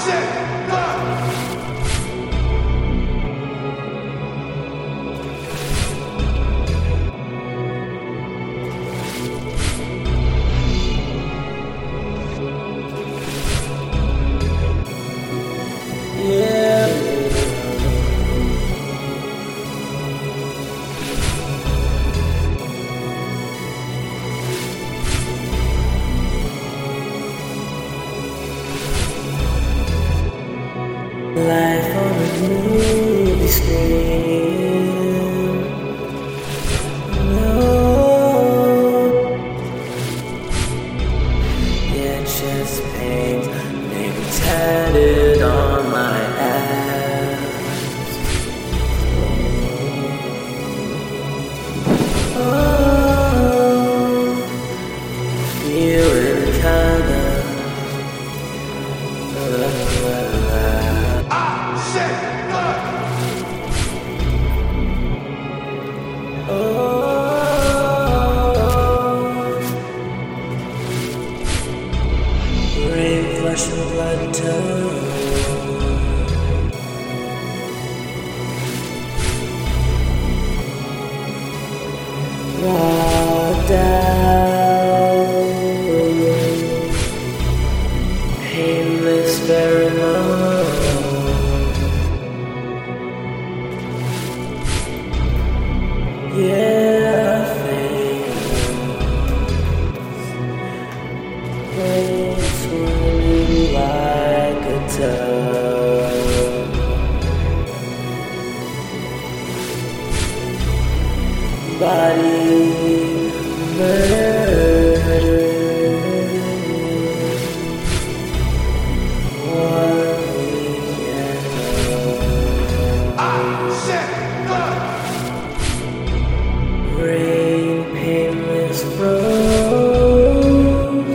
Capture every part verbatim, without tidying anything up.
Life on a movie screen. No, yeah, chest pains, name tatted on my ass. Oh, feeling kinda. Rain flushing blood tone. Raw down, painless pheromone. Yeah, face, brain swimming like a tub. Body murder. One weekend. Rain, painless rose.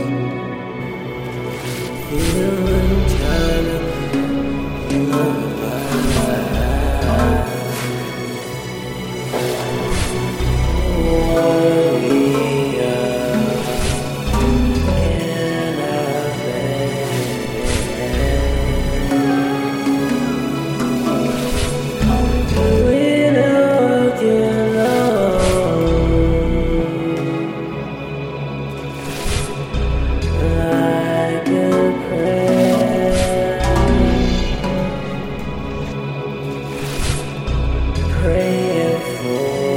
Feeling kinda alive. Warrior, can I bet? We don't get like a prayer, praying for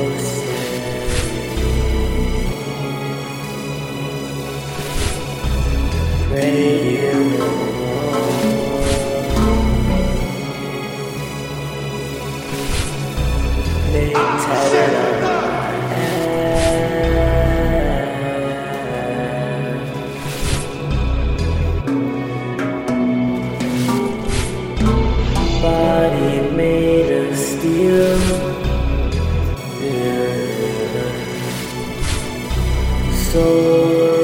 sin, praying alone, they tatted on my body made of steel, yeah. Soul